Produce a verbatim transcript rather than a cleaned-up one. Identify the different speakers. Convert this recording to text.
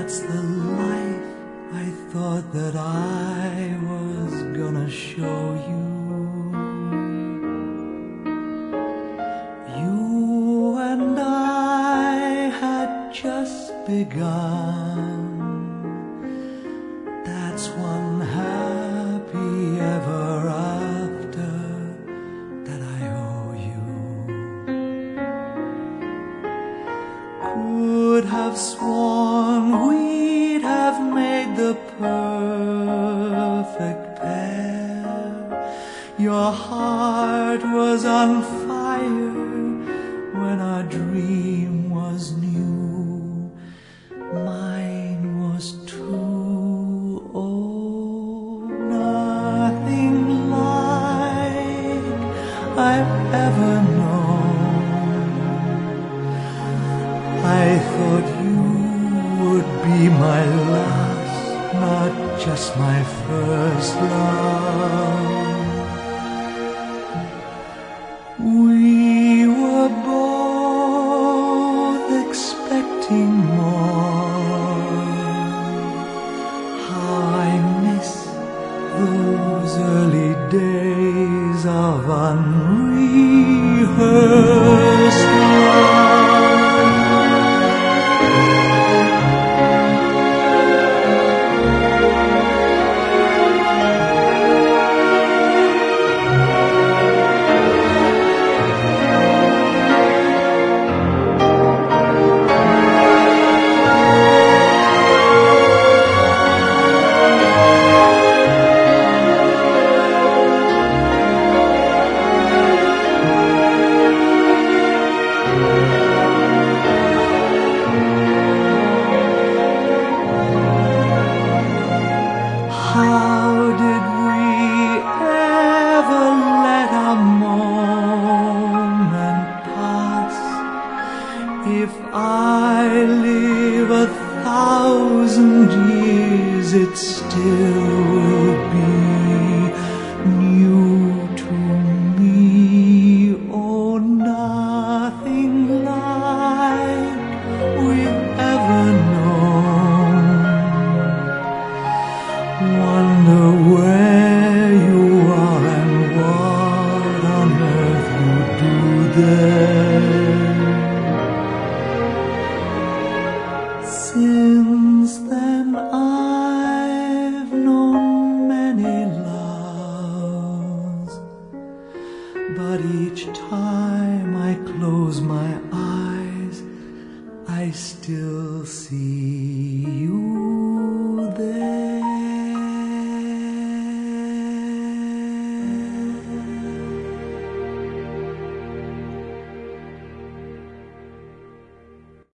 Speaker 1: That's the life I thought that I was gonna show you. You and I had just begun. That's one happy ever after that I owe you. Could have sworn we'd have made the perfect pair. Your heart was on fire when our dream was new. Mine was too. Oh, nothing like I've ever known. I thought you would be my last, not just my first love. We were both expecting more. How I miss those early days of unrehearsed love. How did we ever let a moment pass? If I live a thousand years, it still will be new to me. Oh, nothing like we've ever known. Wonder where you are and what on earth you do there. Since then I've known many loves, but each time I close my eyes, I still see